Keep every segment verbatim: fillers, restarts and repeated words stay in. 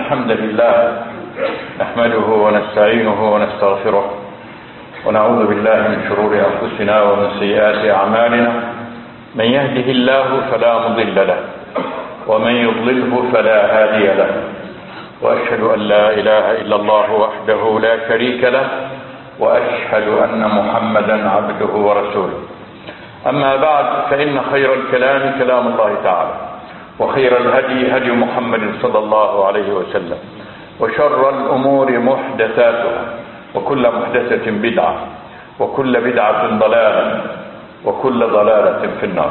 الحمد لله نحمده ونستعينه ونستغفره ونعوذ بالله من شرور أنفسنا ومن سيئات أعمالنا. من يهده الله فلا مضل له ومن يضلله فلا هادي له، وأشهد أن لا إله إلا الله وحده لا شريك له، وأشهد أن محمدا عبده ورسوله. أما بعد، فإن خير الكلام كلام الله تعالى، وخير الهدي هدي محمد صلى الله عليه وسلم، وشر الأمور محدثاتها، وكل محدثة بدعة، وكل بدعة ضلالة، وكل ضلالة في النار.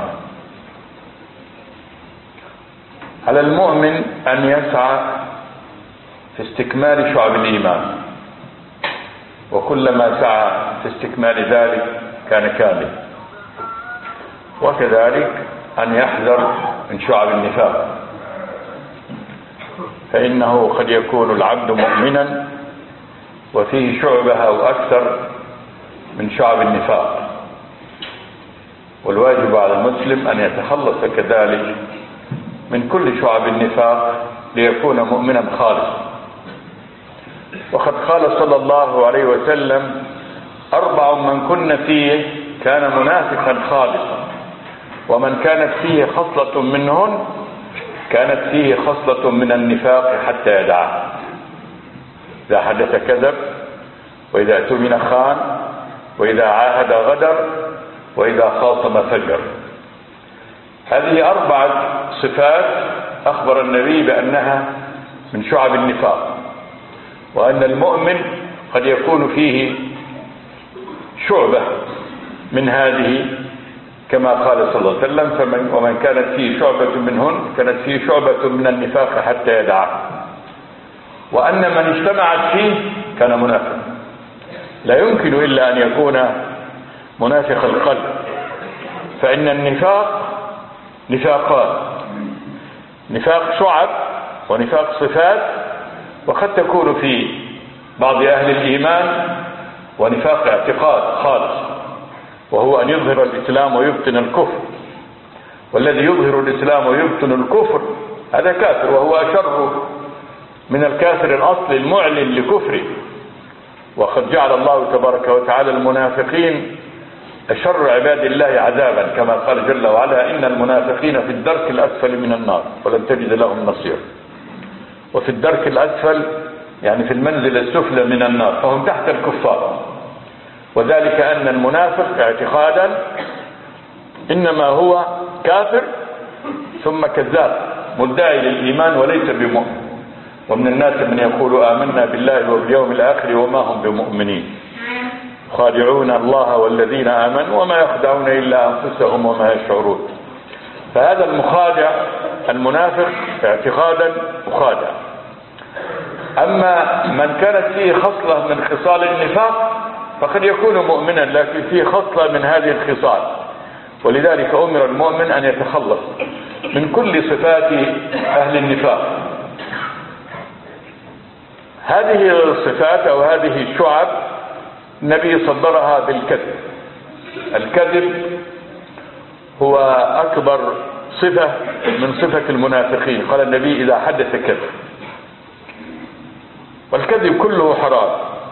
على المؤمن أن يسعى في استكمال شعب الإيمان، وكلما سعى في استكمال ذلك كان كامل، وكذلك أن يحذر من شعب النفاق، فإنه قد يكون العبد مؤمنا وفيه شعبة أو أكثر من شعب النفاق، والواجب على المسلم أن يتخلص كذلك من كل شعب النفاق ليكون مؤمنا خالصا. وقد قال صلى الله عليه وسلم: أربع من كن فيه كان منافقا خالصا، ومن كانت فيه خصلة منهن كانت فيه خصلة من النفاق حتى يدعه. إذا حدث كذب، وإذا اؤتمن خان، وإذا عاهد غدر، وإذا خاصم فجر. هذه أربعة صفات أخبر النبي بأنها من شعب النفاق، وأن المؤمن قد يكون فيه شعبة من هذه، كما قال صلى الله عليه وسلم: فمن ومن كانت فيه شعبة منهن كانت فيه شعبة من النفاق حتى يدعه. وأن من اجتمعت فيه كان منافق. لا يمكن إلا أن يكون منافق القلب، فإن النفاق نفاقان: نفاق شعب ونفاق صفات، وقد تكون في بعض أهل الإيمان ونفاق اعتقاد خالص، وهو أن يظهر الإسلام ويبطن الكفر. والذي يظهر الإسلام ويبطن الكفر هذا كافر، وهو أشر من الكافر الأصل المعلن لكفره. وقد جعل الله تبارك وتعالى المنافقين أشر عباد الله عذابا، كما قال جل وعلا: إن المنافقين في الدرك الأسفل من النار ولن تجد لهم نصير. وفي الدرك الأسفل يعني في المنزل السفلى من النار، فهم تحت الكفار. وذلك أن المنافق اعتقادا إنما هو كافر ثم كذاب مدعي للإيمان وليس بمؤمن. ومن الناس من يقول آمنا بالله وباليوم الآخر وما هم بمؤمنين، خادعون الله والذين آمنوا وما يخدعون إلا أنفسهم وما يشعرون. فهذا المخادع المنافق اعتقادا مخادع. أما من كانت فيه خصلة من خصال النفاق فقد يكون مؤمنا لكن فيه خصلة من هذه الخصال، ولذلك أمر المؤمن أن يتخلص من كل صفات أهل النفاق. هذه الصفات أو هذه الشعب النبي صدرها بالكذب. الكذب هو أكبر صفة من صفة المنافقين. قال النبي: إذا حدث كذب. والكذب كله حرام،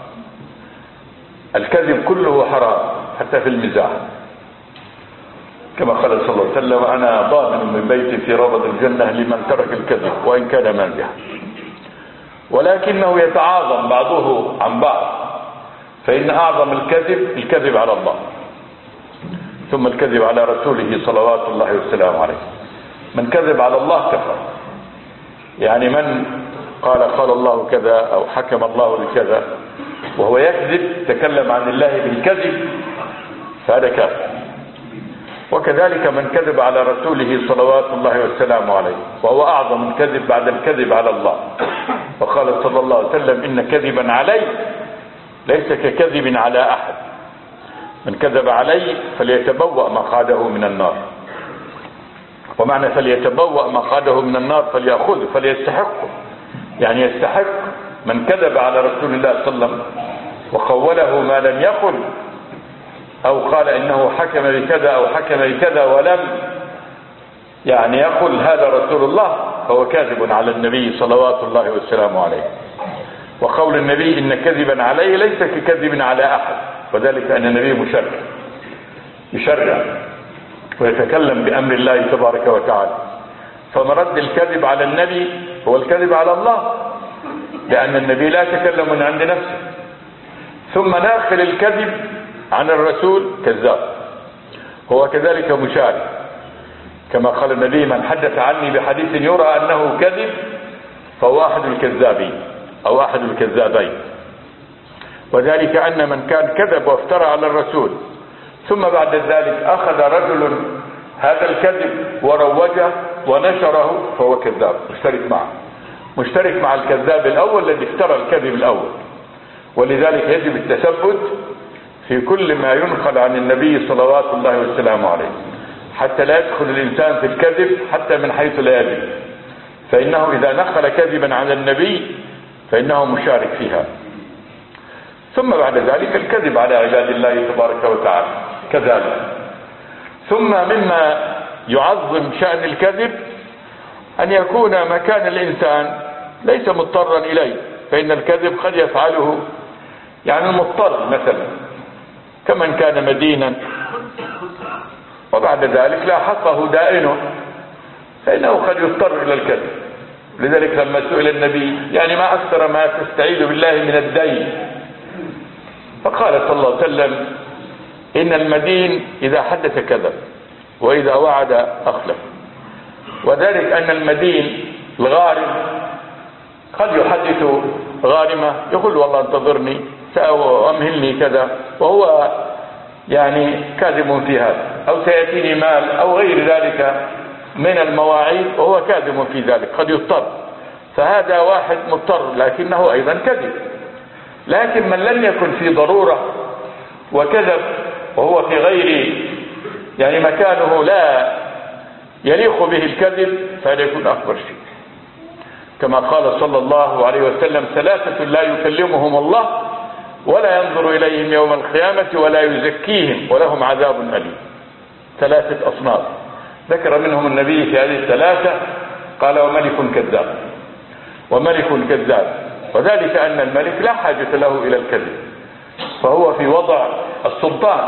الكذب كله حرام حتى في المزاح، كما قال صلى الله عليه وسلم: أنا ضامن من بيتي في ربض الجنة لمن ترك الكذب وإن كان مازحا. ولكنه يتعاظم بعضه عن بعض، فإن أعظم الكذب الكذب على الله، ثم الكذب على رسوله صلوات الله وسلامه عليه. من كذب على الله كفر، يعني من قال قال الله كذا أو حكم الله بكذا وهو يكذب، تكلم عن الله بالكذب، فهذا كافر. وكذلك من كذب على رسوله صلوات الله وسلامه عليه، وهو أعظم الكذب بعد الكذب على الله. وقال صلى الله عليه وسلم: إن كذبا علي ليس ككذب على أحد، من كذب علي فليتبوأ مقعده من النار. ومعنى فليتبوأ مقعده من النار فليأخذه فليستحقه، يعني يستحق من كذب على رسول الله صلى الله عليه وسلم وقوله ما لم يقل، أو قال إنه حكم بكذا أو حكم بكذا ولم يعني يقل هذا رسول الله، فهو كاذب على النبي صلوات الله والسلام عليه. وقول النبي إن كذبا عليه ليس ككذب على أحد، وذلك أن النبي مشرع يشرع ويتكلم بأمر الله تبارك وتعالى. فمرد الكذب على النبي هو الكذب على الله، لأن النبي لا يتكلم من عند نفسه. ثم ناقل الكذب عن الرسول كذاب، هو كذلك مشارك، كما قال النبي من حدث عني بحديث يرى أنه كذب فهو أحد الكذابين أو أحد الكذابين. وذلك أن من كان كذب وافترى على الرسول ثم بعد ذلك أخذ رجل هذا الكذب وروجه ونشره فهو كذاب، مشترك معه، مشترك مع الكذاب الأول الذي افترى الكذب الأول. ولذلك يجب التثبت في كل ما ينقل عن النبي صلوات الله والسلام عليه، حتى لا يدخل الإنسان في الكذب حتى من حيث لا يدري، فإنه إذا نقل كذبا على النبي فإنه مشارك فيها. ثم بعد ذلك الكذب على عباد الله تبارك وتعالى كذلك. ثم مما يعظم شأن الكذب أن يكون مكان الإنسان ليس مضطرا إليه، فإن الكذب قد يفعله يعني مضطر، مثلا كمن كان مدينا وبعد ذلك لا حقه دائنه فإنه قد يضطر إلى الكذب. لذلك لما سئل النبي يعني ما أكثر ما تستعيذ بالله من الدين، فقال صلى الله عليه وسلم إن المدين إذا حدث كذب وإذا وعد أخلف. وذلك أن المدين الغارم قد يحدث غارمة يقول والله انتظرني سأمهلني كذا، وهو يعني كاذب في هذا، أو سيأتيني مال أو غير ذلك من المواعيد وهو كاذب في ذلك، قد يضطر. فهذا واحد مضطر لكنه أيضا كذب. لكن من لم يكن في ضرورة وكذب وهو في غير يعني مكانه لا يليق به الكذب فهذا يكون أكبر شيء، كما قال صلى الله عليه وسلم ثلاثة لا يكلمهم الله ولا ينظر إليهم يوم القيامة ولا يزكيهم ولهم عذاب أليم. ثلاثة أصناف ذكر منهم النبي في هذه الثلاثة، قال وملك كذاب، وملك كذاب، وذلك أن الملك لا حاجة له إلى الكذب، فهو في وضع السلطان،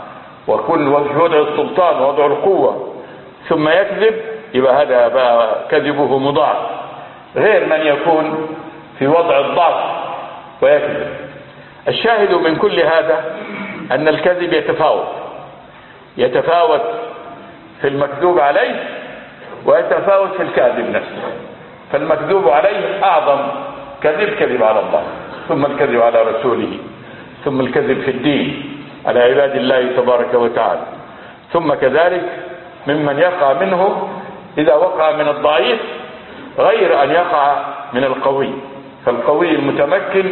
وكل وضع السلطان وضع القوة ثم يكذب يبقى هذا بقى كذبه مضاعف، غير من يكون في وضع الضعف ويكذب. الشاهد من كل هذا أن الكذب يتفاوت يتفاوت في المكذوب عليه ويتفاوت في الكاذب نفسه. فالمكذوب عليه أعظم كذب كذب على الله، ثم الكذب على رسوله، ثم الكذب في الدين على عباد الله تبارك وتعالى، ثم كذلك ممن يقع منه إذا وقع من الضعيف غير أن يقع من القوي. فالقوي المتمكن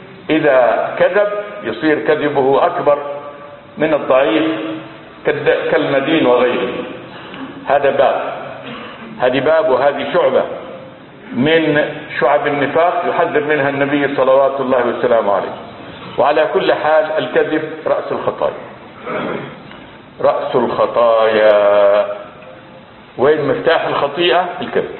إذا كذب يصير كذبه أكبر من الضعيف كالمدين وغيره. هذا باب هذه باب وهذه شعبة من شعب النفاق يحذر منها النبي صلوات الله والسلام عليه. وعلى كل حال الكذب رأس الخطايا، رأس الخطايا. وين مفتاح الخطيئة؟ الكذب.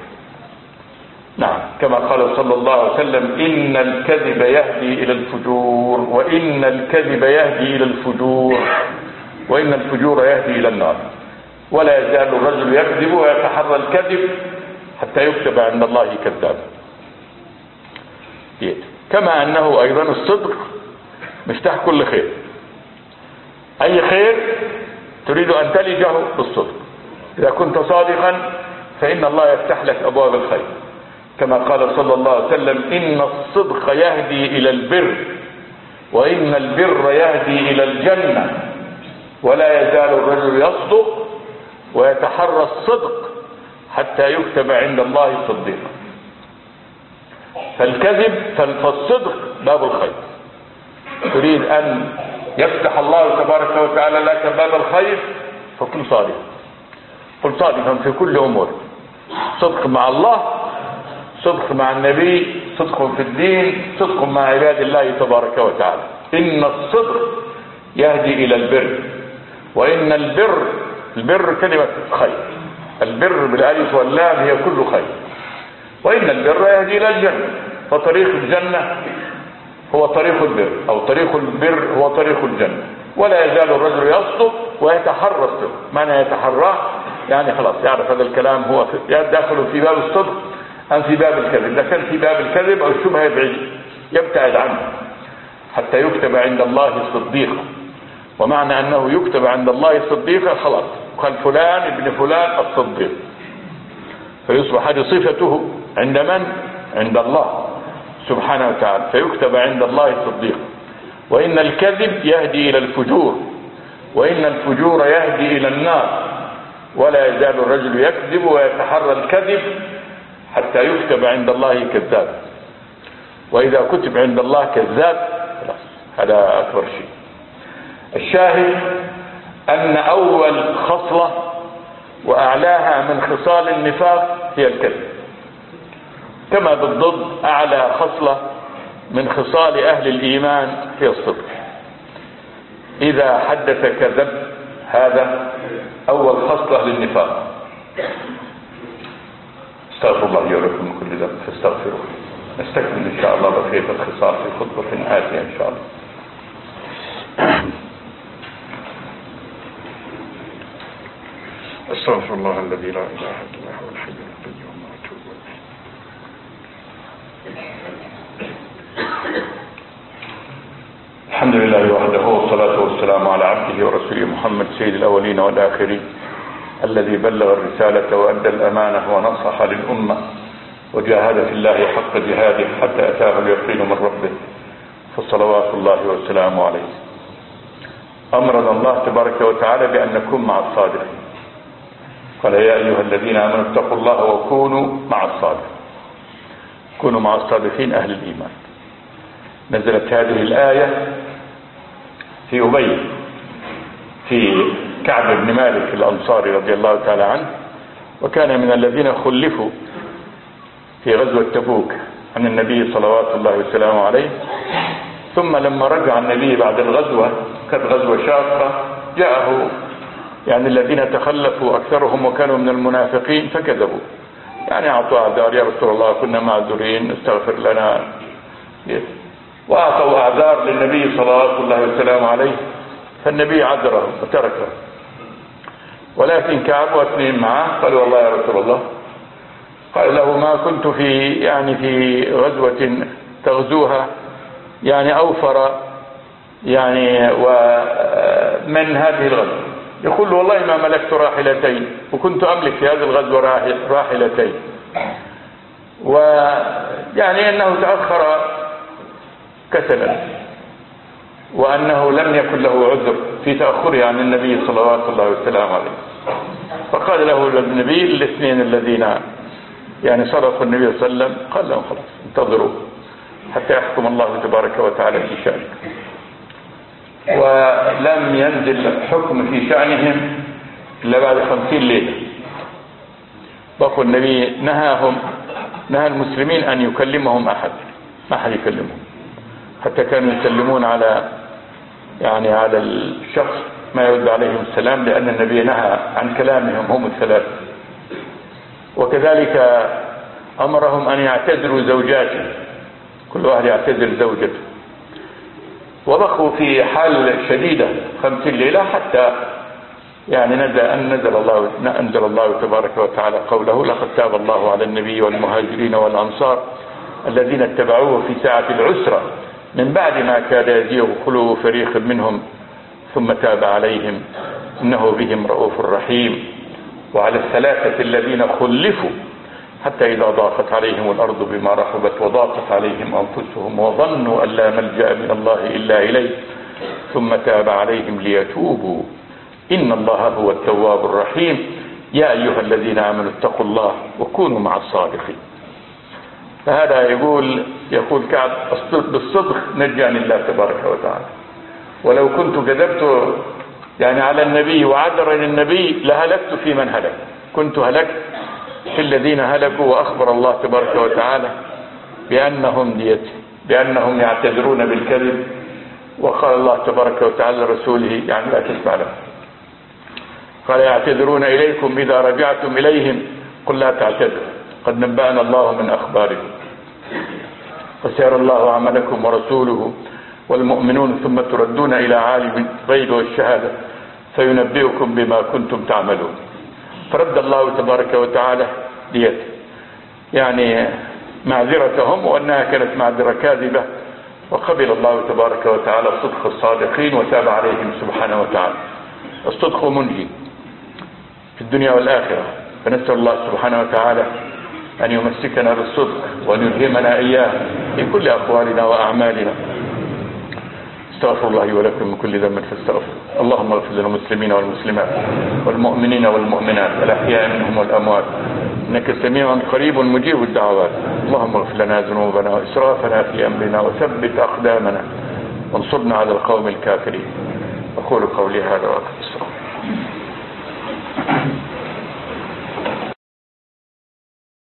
نعم، كما قال صلى الله عليه وسلم إن الكذب يهدي إلى الفجور، وإن الكذب يهدي إلى الفجور، وإن الفجور يهدي إلى النار. ولا يزال الرجل يكذب ويتحرى الكذب حتى يكتب عند الله كذاب. كما أنه أيضا الصدق مفتاح كل خير. أي خير تريد أن تلجه بالصدق، إذا كنت صادقا فإن الله يفتح لك أبواب الخير، كما قال صلى الله عليه وسلم إن الصدق يهدي إلى البر، وإن البر يهدي إلى الجنة، ولا يزال الرجل يصدق ويتحرى الصدق حتى يكتب عند الله صديقا. فالكذب فالصدق باب الخير. تريد أن يفتح الله تبارك وتعالى لك باب الخير فكن صادق، كن صادقا في كل أمور، صدق مع الله، صدق مع النبي، صدق في الدين، صدق مع عباد الله تبارك وتعالى. إن الصدق يهدي إلى البر، وإن البر البر كلمة خير، البر بالألف واللام هي كل خير، وإن البر يهدي إلى الجنة، فطريق الجنة هو طريق البر، أو طريق البر هو طريق الجنة. ولا يزال الرجل يصدق ويتحرى الصدق. معنى يتحراه يعني خلاص يعرف هذا الكلام هو داخل في باب الصدق أم في باب الكذب. إذا كان في باب الكذب أو الشبهة يبعد يبتعد عنه حتى يكتب عند الله صديقا. ومعنى أنه يكتب عند الله صديقا خلاص قال فلان ابن فلان الصديق، فيصبح هذه صفته عند من؟ عند الله سبحانه وتعالى، فيكتب عند الله صديقا. وإن الكذب يهدي إلى الفجور، وإن الفجور يهدي إلى النار. ولا يزال الرجل يكذب ويتحرى الكذب حتى يكتب عند الله كذاب. وإذا كتب عند الله كذاب خلاص هذا أكبر شيء. الشاهد أن أول خصلة وأعلاها من خصال النفاق هي الكذب، كما بالضبط أعلى خصلة من خصال أهل الإيمان هي الصدق. إذا حدث كذب، هذا أول خصلة للنفاق. استغفر الله لي ولكم من كل ذنب فاستغفروه. نستكمل إن شاء الله بقية الخصال في خطبة آتية إن شاء الله. استغفر الله الذي لا إله إلا هو الحي القيوم وأتوب إليه. الحمد لله وحده، والصلاة والسلام على عبده ورسوله محمد سيد الأولين والآخرين، الذي بلغ الرسالة وأدى الأمانة ونصح للأمة وجاهد في الله حق جهاده حتى أتاه اليقين من ربه، فصلوات الله وسلامه عليه. أمرنا الله تبارك وتعالى بأن نكون مع الصادقين. قال يا أيها الذين آمنوا اتقوا الله وكونوا مع الصادقين. كونوا مع الصادقين أهل الإيمان. نزلت هذه الآية في أبي في كعب بن مالك الأنصاري رضي الله تعالى عنه، وكان من الذين خلفوا في غزوة تبوك عن النبي صلوات الله وسلامه عليه. ثم لما رجع النبي بعد الغزوة، كانت غزوة شاقة، جاءه يعني الذين تخلفوا أكثرهم وكانوا من المنافقين فكذبوا، يعني أعطوا أعذار يا رسول الله كنا معذورين استغفر لنا، وأعطوا أعذار للنبي صلوات الله وسلامه عليه، فالنبي عذرهم وتركهم. ولكن كعب واثنين معه قالوا والله يا رسول الله، قال له ما كنت في يعني في غزوة تغزوها يعني أوفر يعني ومن هذه الغزوة. يقول والله ما ملكت راحلتين، وكنت أملك في هذه الغزوة راحلتين، ويعني أنه تأخر كسلا، وأنه لم يكن له عذر في تأخره عن النبي صلوات الله وسلامه عليه. فقال له النبي الاثنين الذين يعني صدقوا النبي صلى الله عليه وسلم، قال لهم خلاص انتظروا حتى يحكم الله تبارك وتعالى في شأنكم. ولم ينزل الحكم في شأنهم إلا بعد خمسين ليلة. بقوا النبي نهاهم نهى المسلمين أن يكلمهم أحد، ما أحد يكلمهم، حتى كانوا يسلمون على يعني على الشخص ما يرد عليهم السلام، لأن النبي نهى عن كلامهم هم الثلاثة. وكذلك أمرهم أن يعتذروا زوجاته، كل واحد يعتذر زوجته. وبقوا في حال شديدة خمسين ليلة حتى يعني نزل أن نزل الله أنزل الله تبارك وتعالى قوله لقد تاب الله على النبي والمهاجرين والأنصار الذين اتبعوه في ساعة العسرة من بعد ما كاد يزيغ قلوب فريق منهم ثم تاب عليهم إنه بهم رؤوف رحيم. وعلى الثلاثة الذين خلفوا حتى إذا ضاقت عليهم الأرض بما رحبت وضاقت عليهم أنفسهم وظنوا أن لا ملجأ من الله إلا إليه ثم تاب عليهم ليتوبوا إن الله هو التواب الرحيم يا أيها الذين آمنوا اتقوا الله وكونوا مع الصادقين. فهذا يقول يقول كعب بالصدق نجاني الله تبارك وتعالى، ولو كنت كذبت يعني على النبي وعذر للنبي لهلكت في من هلك، كنت هلكت في الذين هلكوا. وأخبر الله تبارك وتعالى بأنهم ديت بأنهم يعتذرون بالكذب. وقال الله تبارك وتعالى لرسوله يعني لا تسمع له، قال يعتذرون إليكم إذا رجعتم إليهم قل لا تعتذروا قد نبأنا الله من أخباركم وسيرى الله عملكم ورسوله والمؤمنون ثم تردون إلى عالم الغيب والشهادة فينبئكم بما كنتم تعملون. فرد الله تبارك وتعالى ديت يعني معذرتهم وأنها كانت معذرة كاذبة، وقبل الله تبارك وتعالى صدق الصادقين وتاب عليهم سبحانه وتعالى. الصدق منجي في الدنيا والآخرة، فنسأل الله سبحانه وتعالى أن يمسكنا بالصدق وأن يلهمنا إياه في كل أقوالنا وأعمالنا. استغفر الله ولكم من كل ذنب فاستغفر. اللهم اغفر للمسلمين والمسلمات والمؤمنين والمؤمنات الأحياء منهم والأموات إنك سميع قريب مجيب الدعوات. اللهم اغفر لنا ذنوبنا وإسرافنا في أمرنا وثبت أقدامنا وانصرنا على القوم الكافرين. أقول قولي هذا وأستغفر.